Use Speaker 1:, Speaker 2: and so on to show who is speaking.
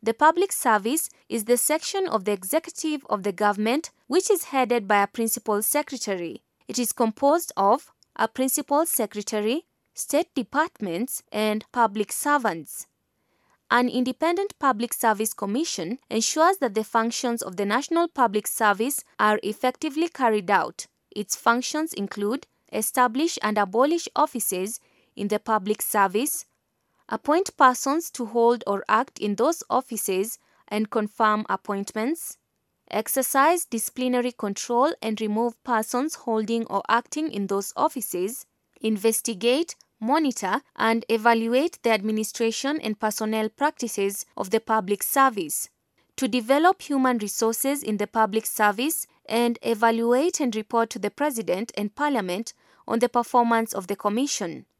Speaker 1: The public service is the section of the executive of the government which is headed by a principal secretary. It is composed of a principal secretary, state departments, and public servants. An independent public service commission ensures that the functions of the National Public Service are effectively carried out. Its functions include establish and abolish offices in the public service, appoint persons to hold or act in those offices and confirm appointments, exercise disciplinary control and remove persons holding or acting in those offices, investigate, monitor, and evaluate the administration and personnel practices of the public service, to develop human resources in the public service and evaluate and report to the President and Parliament on the performance of the Commission.